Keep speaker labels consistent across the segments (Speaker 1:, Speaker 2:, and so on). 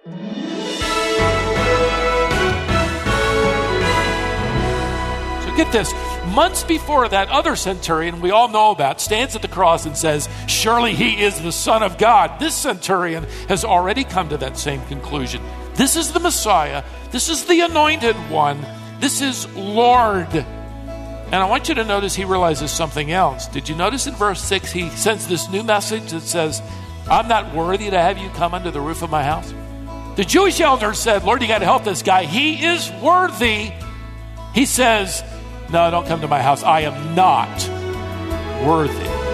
Speaker 1: So get this. Months before, that other centurion we all know about stands at the cross and says, surely he is the Son of God. This centurion has already come to that same conclusion. This is the Messiah. This is the Anointed One. This is Lord. And I want you to notice he realizes something else. Did you notice in verse 6 he sends this new message that says, I'm not worthy to have you come under the roof of my house? The Jewish elders said, Lord, you got to help this guy. He is worthy. He says, no, don't come to my house. I am not worthy.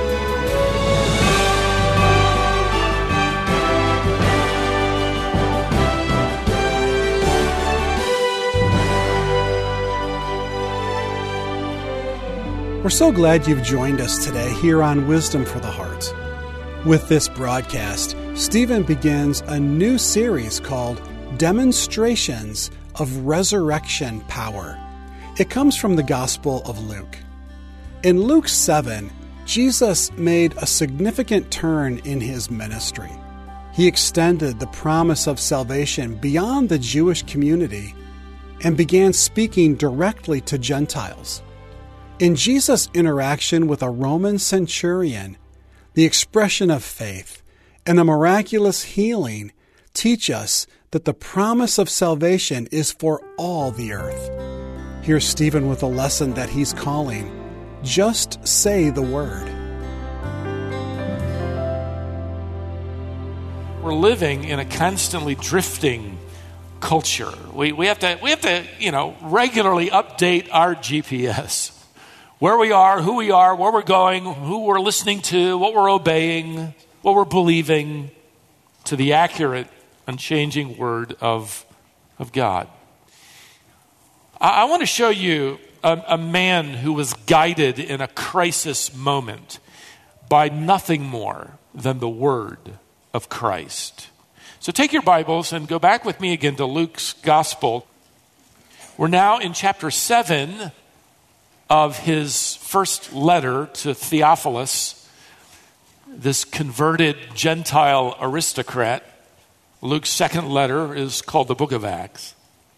Speaker 2: We're so glad you've joined us today here on Wisdom for the Heart. With this broadcast, Stephen begins a new series called Demonstrations of Resurrection Power. It comes from the Gospel of Luke. In Luke 7, Jesus made a significant turn in his ministry. He extended the promise of salvation beyond the Jewish community and began speaking directly to Gentiles. In Jesus' interaction with a Roman centurion, the expression of faith and a miraculous healing teach us that the promise of salvation is for all the earth. Here's Stephen with a lesson that he's calling, Just Say the Word.
Speaker 1: We're living in a constantly drifting culture. We have to regularly update our GPS. Where we are, who we are, where we're going, who we're listening to, what we're obeying, what we're believing, to the accurate, unchanging Word of God. I want to show you a man who was guided in a crisis moment by nothing more than the Word of Christ. So take your Bibles and go back with me again to Luke's Gospel. We're now in chapter 7 of his first letter to Theophilus, this converted Gentile aristocrat. Luke's second letter is called the Book of Acts.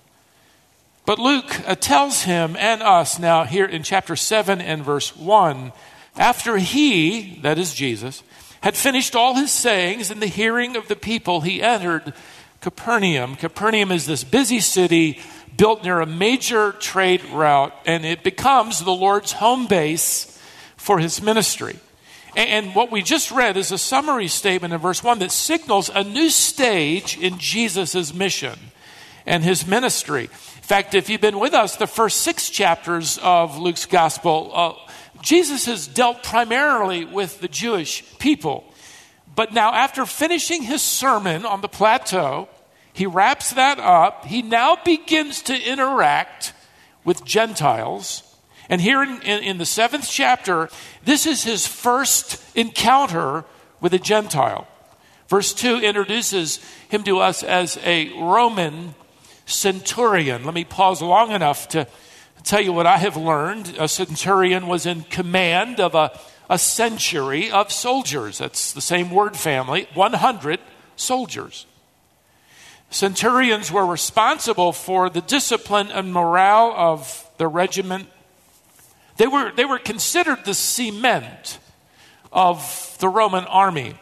Speaker 1: But Luke tells him and us now here in chapter 7 and verse 1, after he, that is Jesus, had finished all his sayings in the hearing of the people, he entered Capernaum. Capernaum is this busy city built near a major trade route, and it becomes the Lord's home base for his ministry. And what we just read is a summary statement in verse 1 that signals a new stage in Jesus' mission and his ministry. In fact, if you've been with us the first 6 chapters of Luke's Gospel, Jesus has dealt primarily with the Jewish people. But now after finishing his sermon on the plateau, he wraps that up. He now begins to interact with Gentiles. And here in the 7th chapter, this is his first encounter with a Gentile. Verse 2 introduces him to us as a Roman centurion. Let me pause long enough to tell you what I have learned. A centurion was in command of a century of soldiers. That's the same word family, 100 soldiers. Centurions were responsible for the discipline and morale of the regiment. They were considered the cement of the Roman army.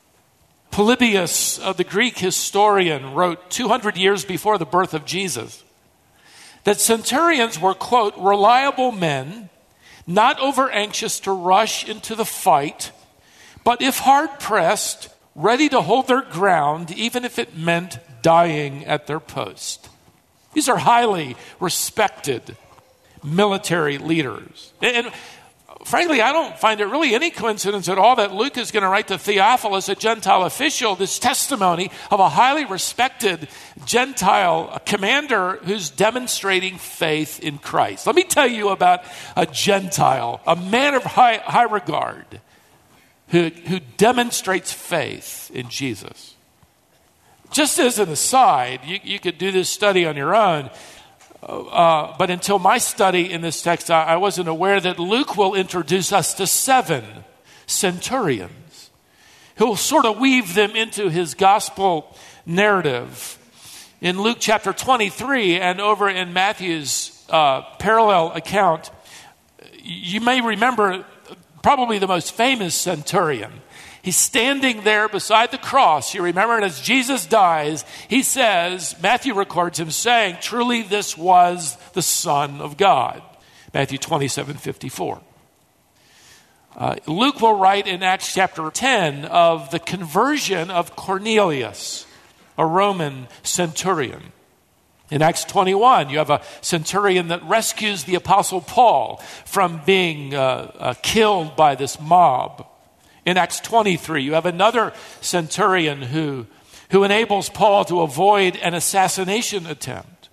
Speaker 1: Polybius, the Greek historian, wrote 200 years before the birth of Jesus that centurions were, quote, reliable men, not over anxious to rush into the fight, but if hard pressed, ready to hold their ground, even if it meant dying at their post. These are highly respected military leaders. And frankly, I don't find it really any coincidence at all that Luke is going to write to Theophilus, a Gentile official, this testimony of a highly respected Gentile commander who's demonstrating faith in Christ. Let me tell you about a Gentile, a man of high regard, who demonstrates faith in Jesus. Just as an aside, you could do this study on your own, but until my study in this text, I wasn't aware that Luke will introduce us to 7 centurions. He'll sort of weave them into his gospel narrative. in Luke chapter 23 and over in Matthew's parallel account, you may remember probably the most famous centurion. He's standing there beside the cross. You remember, and as Jesus dies, he says, Matthew records him saying, truly this was the Son of God. Matthew 27:54. Luke will write in Acts chapter 10 of the conversion of Cornelius, a Roman centurion. In Acts 21, you have a centurion that rescues the Apostle Paul from being killed by this mob. In Acts 23, you have another centurion who enables Paul to avoid an assassination attempt.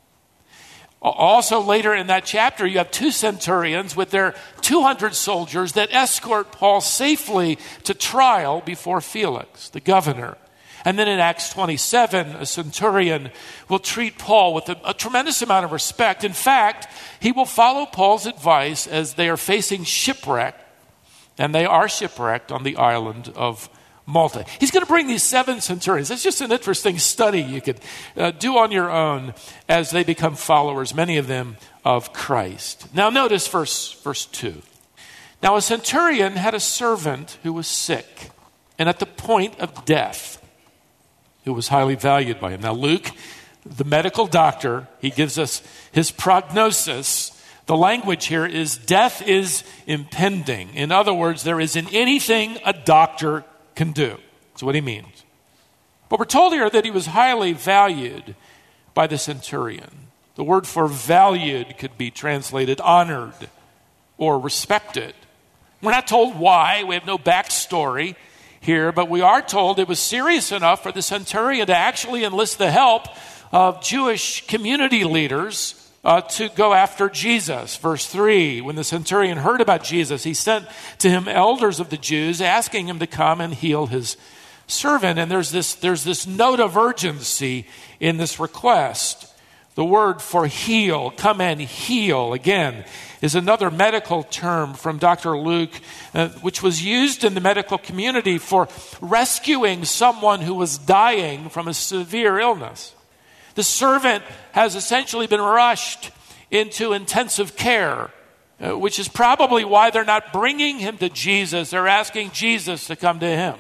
Speaker 1: Also later in that chapter, you have two centurions with their 200 soldiers that escort Paul safely to trial before Felix, the governor. And then in Acts 27, a centurion will treat Paul with a tremendous amount of respect. In fact, he will follow Paul's advice as they are facing shipwreck, and they are shipwrecked on the island of Malta. He's going to bring these 7 centurions. It's just an interesting study you could do on your own as they become followers, many of them of Christ. Now notice verse 2. Now a centurion had a servant who was sick and at the point of death, who was highly valued by him. Now Luke, the medical doctor, he gives us his prognosis. The language here is death is impending. In other words, there isn't anything a doctor can do. That's what he means. But we're told here that he was highly valued by the centurion. The word for valued could be translated honored or respected. We're not told why. We have no backstory here, but we are told it was serious enough for the centurion to actually enlist the help of Jewish community leaders to go after Jesus. Verse 3, when the centurion heard about Jesus, he sent to him elders of the Jews, asking him to come and heal his servant. And there's this note of urgency in this request. The word for heal, come and heal, again, is another medical term from Dr. Luke, which was used in the medical community for rescuing someone who was dying from a severe illness. The servant has essentially been rushed into intensive care, which is probably why they're not bringing him to Jesus. They're asking Jesus to come to him.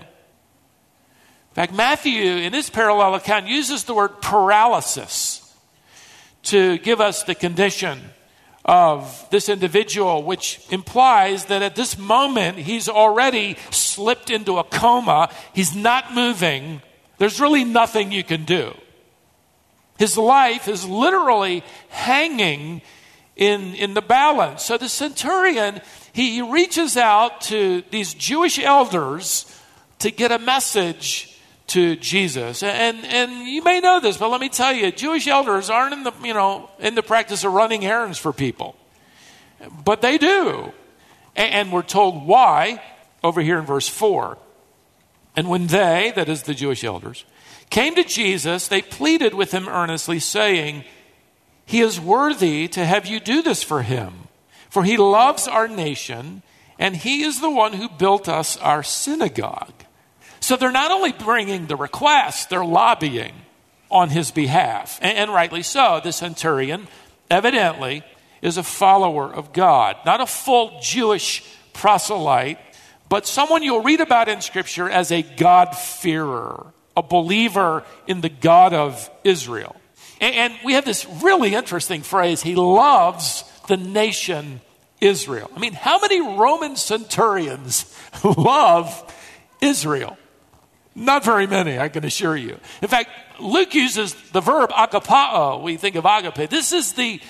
Speaker 1: In fact, Matthew, in his parallel account, uses the word paralysis to give us the condition of this individual, which implies that at this moment he's already slipped into a coma. He's not moving. There's really nothing you can do. His life is literally hanging in the balance. So the centurion, he reaches out to these Jewish elders to get a message to Jesus. And you may know this, but let me tell you, Jewish elders aren't in the practice of running errands for people. But they do. And we're told why over here in verse 4. And when they, that is the Jewish elders, came to Jesus, they pleaded with him earnestly, saying, he is worthy to have you do this for him, for he loves our nation, and he is the one who built us our synagogue. So they're not only bringing the request, they're lobbying on his behalf. And rightly so. The centurion evidently is a follower of God, not a full Jewish proselyte, but someone you'll read about in Scripture as a God-fearer, a believer in the God of Israel. And we have this really interesting phrase, he loves the nation Israel. I mean, how many Roman centurions love Israel? Not very many, I can assure you. In fact, Luke uses the verb agapao. We think of agape. This is the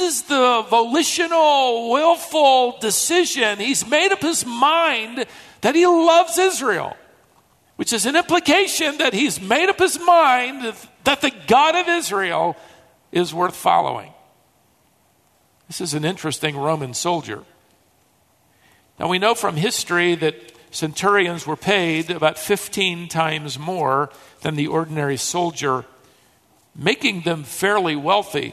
Speaker 1: volitional, willful decision. He's made up his mind that he loves Israel, which is an implication that he's made up his mind that the God of Israel is worth following. This is an interesting Roman soldier. Now we know from history that centurions were paid about 15 times more than the ordinary soldier, making them fairly wealthy.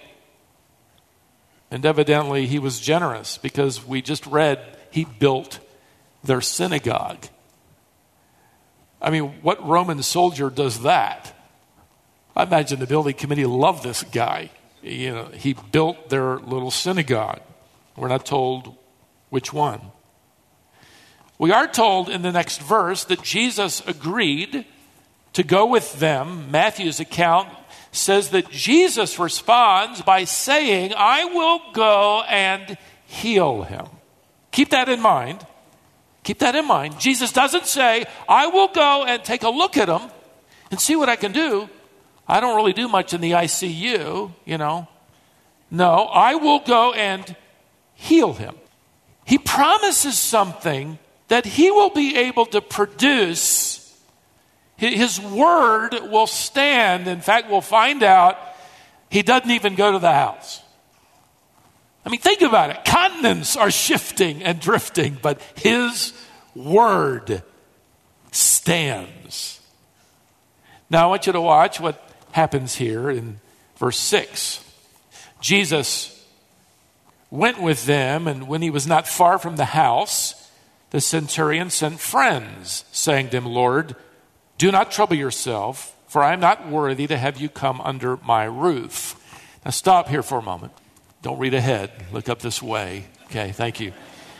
Speaker 1: And evidently he was generous because we just read he built their synagogue. I mean, what Roman soldier does that? I imagine the building committee loved this guy. You know, he built their little synagogue. We're not told which one. We are told in the next verse that Jesus agreed to go with them. Matthew's account says that Jesus responds by saying, I will go and heal him. Keep that in mind. Keep that in mind. Jesus doesn't say, I will go and take a look at him and see what I can do. I don't really do much in the ICU, you know. No, I will go and heal him. He promises something that he will be able to produce. His word will stand. In fact, we'll find out he doesn't even go to the house. I mean, think about it. Continents are shifting and drifting, but his word stands. Now, I want you to watch what happens here in verse 6. Jesus went with them, and when he was not far from the house, the centurion sent friends, saying to him, Lord, do not trouble yourself, for I am not worthy to have you come under my roof. Now stop here for a moment. Don't read ahead. Look up this way. Okay, thank you.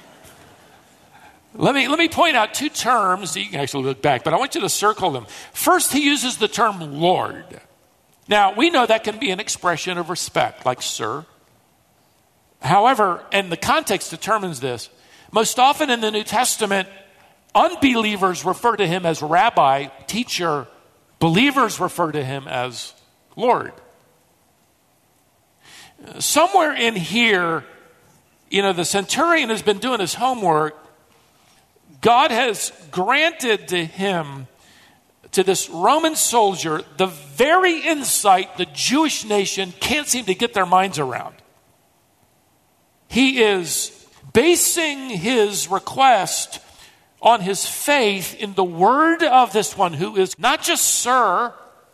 Speaker 1: Let me point out two terms. You can actually look back, but I want you to circle them. First, he uses the term Lord. Now, we know that can be an expression of respect, like sir. However, and the context determines this, most often in the New Testament, unbelievers refer to him as rabbi, teacher. Believers refer to him as Lord. Somewhere in here, you know, the centurion has been doing his homework. God has granted to him, to this Roman soldier, the very insight the Jewish nation can't seem to get their minds around. He is basing his request on his faith in the word of this one who is not just sir,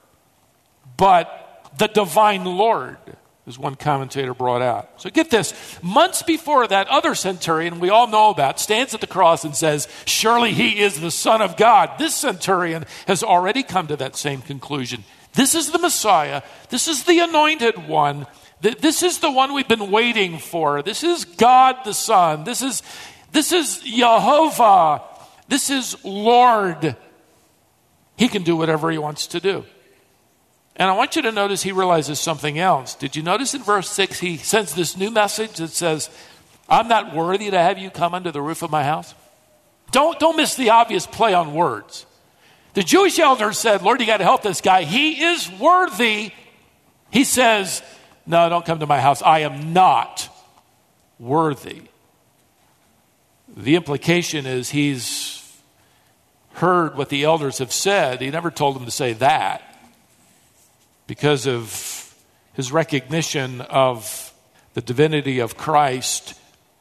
Speaker 1: but the divine Lord, as one commentator brought out. So get this. Months before that other centurion we all know about stands at the cross and says, surely he is the Son of God. This centurion has already come to that same conclusion. This is the Messiah. This is the anointed one. This is the one we've been waiting for. This is God the Son. This is Jehovah. This is Lord. He can do whatever he wants to do. And I want you to notice he realizes something else. Did you notice in verse 6 he sends this new message that says, I'm not worthy to have you come under the roof of my house? Don't miss the obvious play on words. The Jewish elders said, Lord, you got to help this guy. He is worthy. He says, no, don't come to my house. I am not worthy. The implication is he's heard what the elders have said. He never told them to say that. Because of his recognition of the divinity of Christ,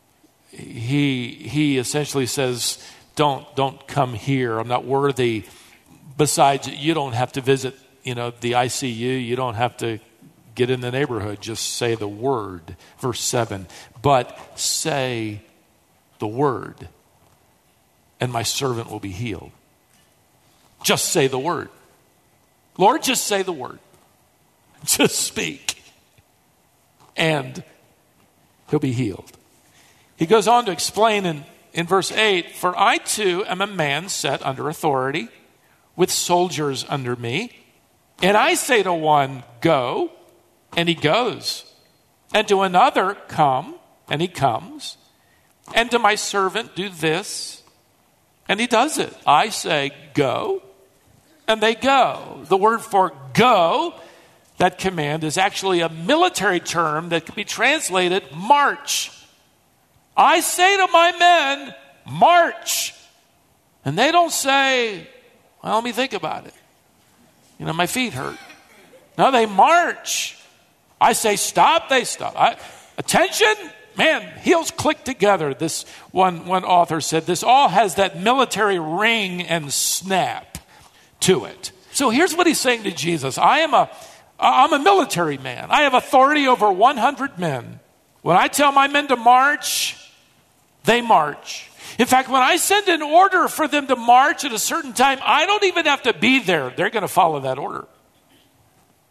Speaker 1: he essentially says, don't come here. I'm not worthy. Besides, you don't have to visit, the ICU. You don't have to get in the neighborhood. Just say the word. Verse 7. But say the word, and my servant will be healed. Just say the word. Lord, just say the word. Just speak, and he'll be healed. He goes on to explain in verse 8, for I too am a man set under authority, with soldiers under me. And I say to one, go, and he goes. And to another, come, and he comes. And to my servant, do this, and he does it. I say, go, and they go. The word for go, that command, is actually a military term that can be translated march. I say to my men, march. And they don't say, well, let me think about it. My feet hurt. No, they march. I say stop, they stop. Attention, man, heels click together. This one author said this all has that military ring and snap to it. So here's what he's saying to Jesus. I'm a military man. I have authority over 100 men. When I tell my men to march, they march. In fact, when I send an order for them to march at a certain time, I don't even have to be there. They're going to follow that order.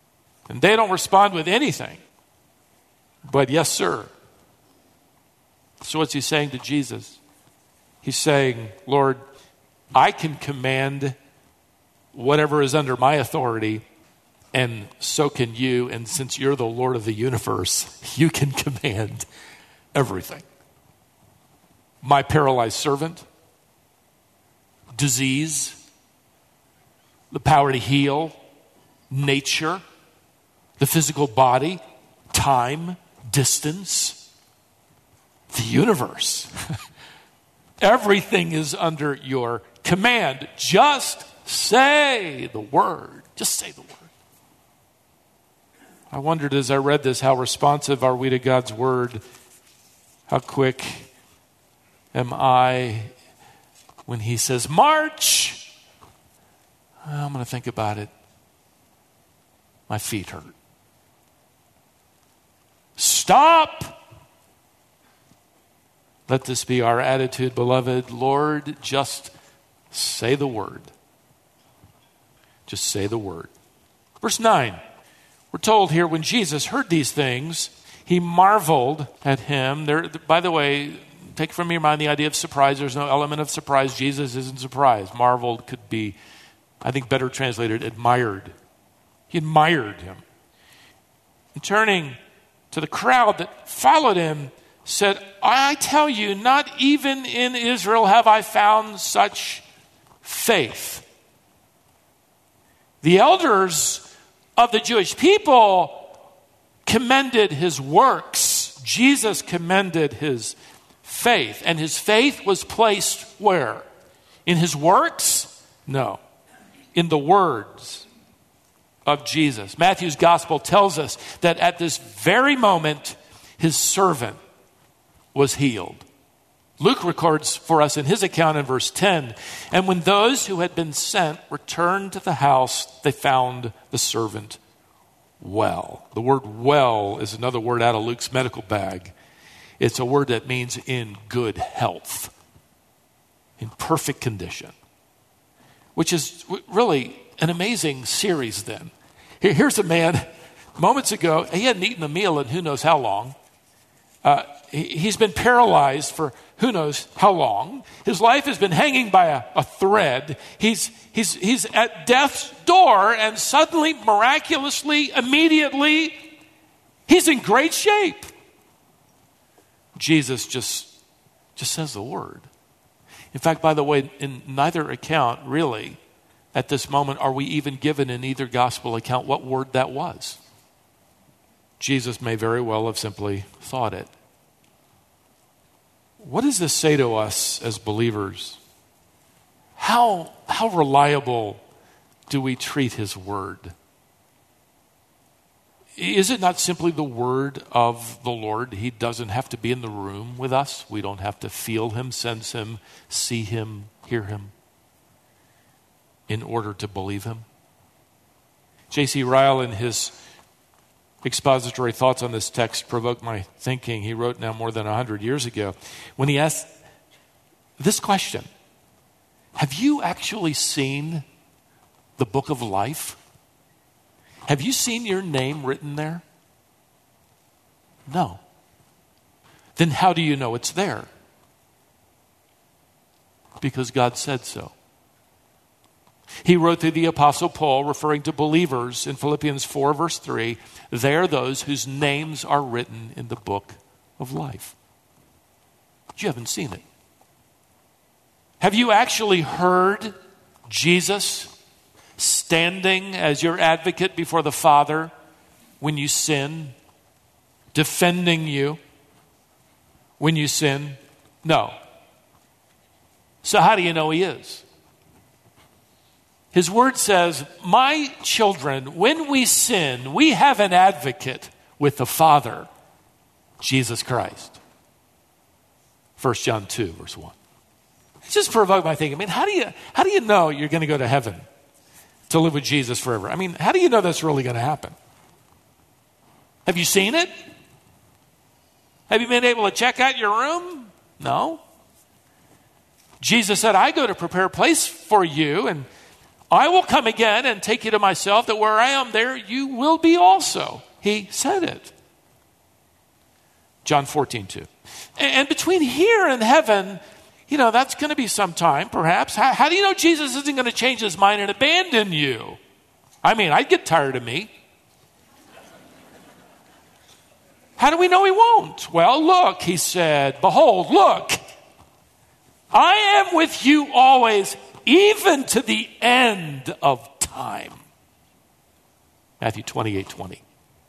Speaker 1: And they don't respond with anything but yes, sir. So what's he saying to Jesus? He's saying, Lord, I can command whatever is under my authority, and so can you. And since you're the Lord of the universe, you can command everything. My paralyzed servant, disease, the power to heal, nature, the physical body, time, distance, the universe. Everything is under your command. Just say the word. Just say the word. I wondered as I read this, how responsive are we to God's word? How quick am I when he says, march? I'm going to think about it. My feet hurt. Stop. Let this be our attitude, beloved. Lord, just say the word. Just say the word. Verse 9, we're told here, when Jesus heard these things, he marveled at him. There, by the way, take from your mind the idea of surprise. There's no element of surprise. Jesus isn't surprised. Marveled could be, I think, better translated, admired. He admired him. And turning to the crowd that followed him, said, I tell you, not even in Israel have I found such faith. The elders of the Jewish people commended his works. Jesus commended his faith. And his faith was placed where? In his works? No. In the words of Jesus. Matthew's gospel tells us that at this very moment, his servant was healed. Luke records for us in his account in verse 10, and when those who had been sent returned to the house, they found the servant well. The word well is another word out of Luke's medical bag. It's a word that means in good health, in perfect condition, which is really an amazing series then. Here's a man, moments ago, he hadn't eaten a meal in who knows how long. He's been paralyzed for who knows how long. His life has been hanging by a thread. He's at death's door, and suddenly, miraculously, immediately, he's in great shape. Jesus just says the word. In fact, by the way, in neither account, really, at this moment, are we even given in either gospel account what word that was. Jesus may very well have simply thought it. What does this say to us as believers? How reliable do we treat his word? Is it not simply the word of the Lord? He doesn't have to be in the room with us. We don't have to feel him, sense him, see him, hear him in order to believe him. J.C. Ryle, in his expository thoughts on this text, provoked my thinking. He wrote now more than 100 years ago when he asked this question: have you actually seen the book of life? Have you seen your name written there? No. Then how do you know it's there? Because God said so. He wrote through the Apostle Paul, referring to believers in Philippians 4, verse 3, they are those whose names are written in the book of life. But you haven't seen it. Have you actually heard Jesus standing as your advocate before the Father when you sin, defending you when you sin? No. So how do you know he is? His word says, my children, when we sin, we have an advocate with the Father, Jesus Christ. 1 John 2, verse 1. It just provoked my thinking. I mean, how do you know you're going to go to heaven to live with Jesus forever? I mean, how do you know that's really going to happen? Have you seen it? Have you been able to check out your room? No. Jesus said, I go to prepare a place for you, and I will come again and take you to myself, that where I am, there you will be also. He said it. John 14:2. And between here and heaven, that's going to be some time, perhaps. How do you know Jesus isn't going to change his mind and abandon you? I mean, I'd get tired of me. How do we know he won't? Well, look, he said, behold, look, I am with you always, even to the end of time. Matthew 28:20.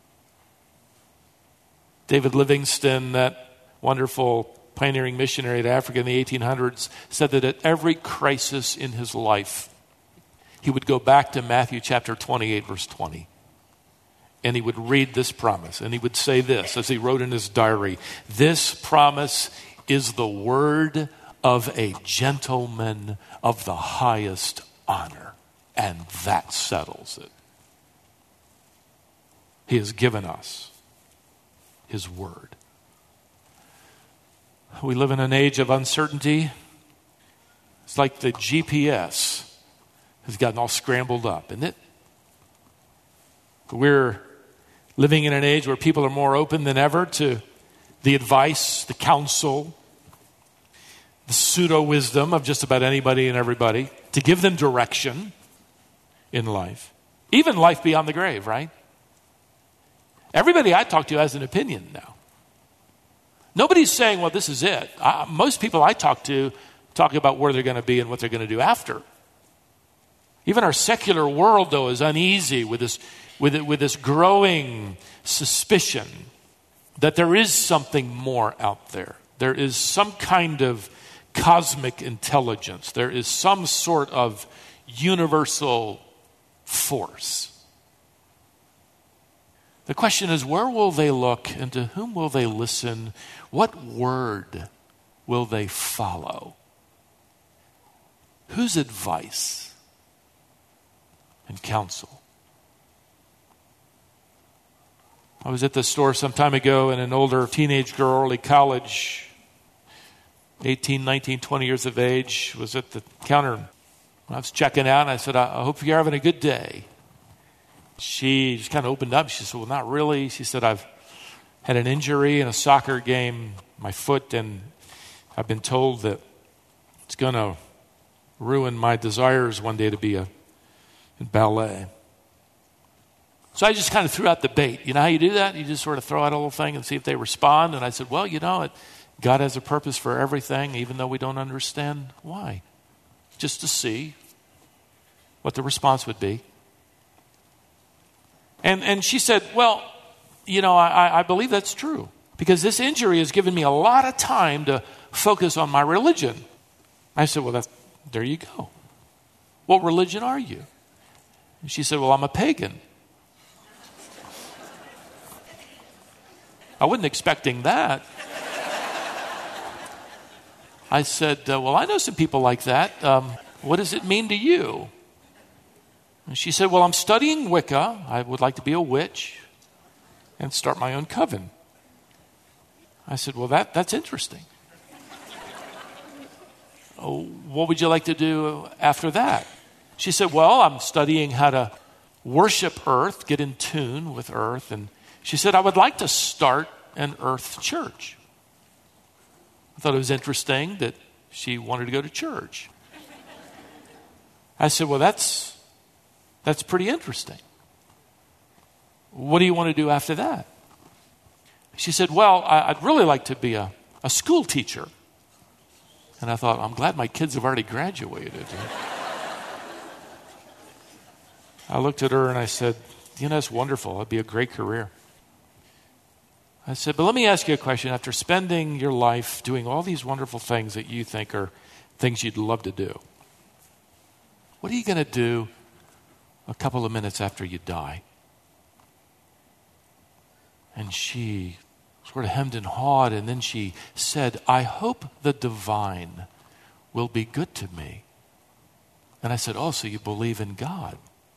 Speaker 1: David Livingstone, that wonderful pioneering missionary to Africa in the 1800s, said that at every crisis in his life, he would go back to Matthew chapter 28, verse 20. And he would read this promise. And he would say this, as he wrote in his diary, this promise is the word of a gentleman of the highest honor. And that settles it. He has given us his word. We live in an age of uncertainty. It's like the GPS has gotten all scrambled up, isn't it? We're living in an age where people are more open than ever to the advice, the counsel, the pseudo-wisdom of just about anybody and everybody, to give them direction in life. Even life beyond the grave, right? Everybody I talk to has an opinion now. Nobody's saying, well, this is it. Most people I talk to talk about where they're going to be and what they're going to do after. Even our secular world, though, is uneasy with this growing suspicion that there is something more out there. There is some kind of cosmic intelligence. There is some sort of universal force. The question is, where will they look and to whom will they listen? What word will they follow? Whose advice and counsel? I was at the store some time ago, and an older teenage girl, early college, 18, 19, 20 years of age, was at the counter. I was checking out, and I said, I hope you're having a good day. She just kind of opened up. She said, well, not really. She said, I've had an injury in a soccer game, my foot, and I've been told that it's going to ruin my desires one day to be in ballet. So I just kind of threw out the bait. You know how you do that? You just sort of throw out a little thing and see if they respond. And I said, well, God has a purpose for everything, even though we don't understand why. Just to see what the response would be. And she said, well, I believe that's true. Because this injury has given me a lot of time to focus on my religion. I said, well, there you go. What religion are you? And she said, well, I'm a pagan. I wasn't expecting that. I said, well, I know some people like that. What does it mean to you? And she said, well, I'm studying Wicca. I would like to be a witch and start my own coven. I said, well, that's interesting. Oh, what would you like to do after that? She said, well, I'm studying how to worship Earth, get in tune with Earth. And she said, I would like to start an Earth church. I thought it was interesting that she wanted to go to church. I said, well, that's pretty interesting. What do you want to do after that? She said, well, I'd really like to be a school teacher. And I thought, I'm glad my kids have already graduated. I looked at her and I said, that's wonderful. That'd be a great career. I said, but let me ask you a question. After spending your life doing all these wonderful things that you think are things you'd love to do, what are you going to do a couple of minutes after you die? And she sort of hemmed and hawed, and then she said, I hope the divine will be good to me. And I said, oh, so you believe in God?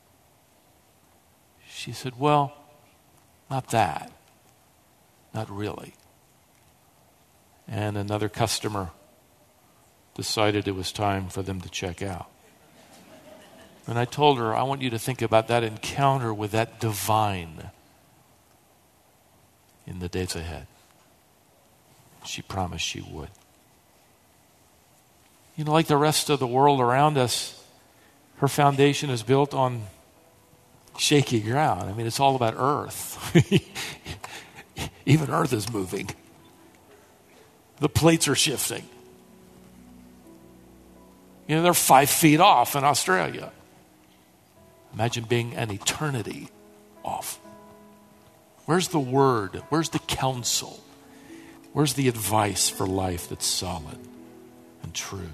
Speaker 1: She said, well, not that. Not really. And another customer decided it was time for them to check out. And I told her, I want you to think about that encounter with that divine in the days ahead. She promised she would. You know, like the rest of the world around us, her foundation is built on shaky ground. I mean, it's all about earth. Even earth is moving. The plates are shifting. You know, they're 5 feet off in Australia. Imagine being an eternity off. Where's the word? Where's the counsel? Where's the advice for life that's solid and true?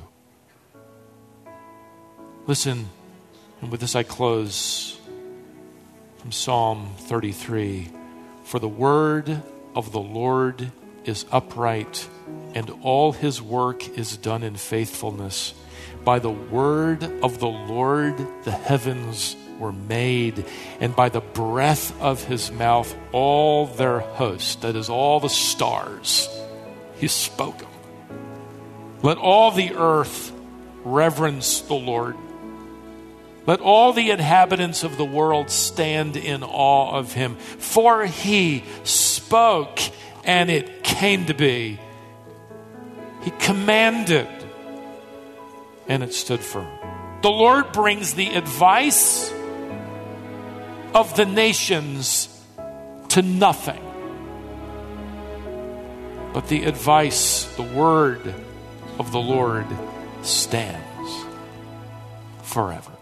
Speaker 1: Listen, and with this I close, from Psalm 33. For the word of the Lord is upright, and all his work is done in faithfulness. By the word of the Lord the heavens were made, and by the breath of his mouth all their host, that is all the stars, he spoke them. Let all the earth reverence the Lord. Let all the inhabitants of the world stand in awe of him. For he spoke, and it came to be. He commanded, and it stood firm. The Lord brings the advice of the nations to nothing. But the advice, the word of the Lord stands forever.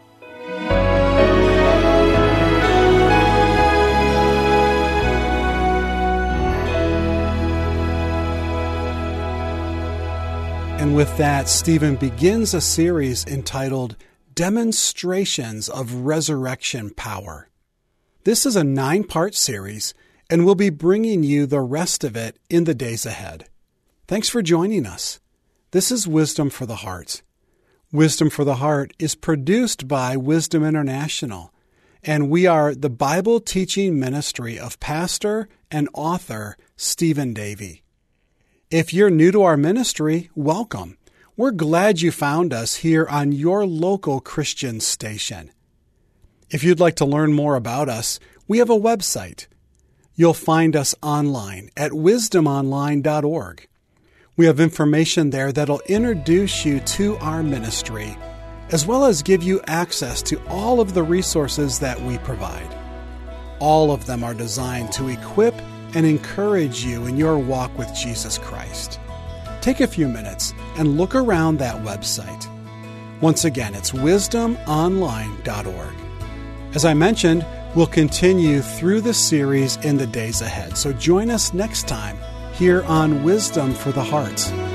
Speaker 2: And with that, Stephen begins a series entitled Demonstrations of Resurrection Power. This is a 9-part series, and we'll be bringing you the rest of it in the days ahead. Thanks for joining us. This is Wisdom for the Heart. Wisdom for the Heart is produced by Wisdom International, and we are the Bible teaching ministry of pastor and author Stephen Davey. If you're new to our ministry, welcome. We're glad you found us here on your local Christian station. If you'd like to learn more about us, we have a website. You'll find us online at wisdomonline.org. We have information there that'll introduce you to our ministry, as well as give you access to all of the resources that we provide. All of them are designed to equip and encourage you in your walk with Jesus Christ. Take a few minutes and look around that website. Once again, it's wisdomonline.org. As I mentioned, we'll continue through the series in the days ahead, so join us next time here on Wisdom for the Heart.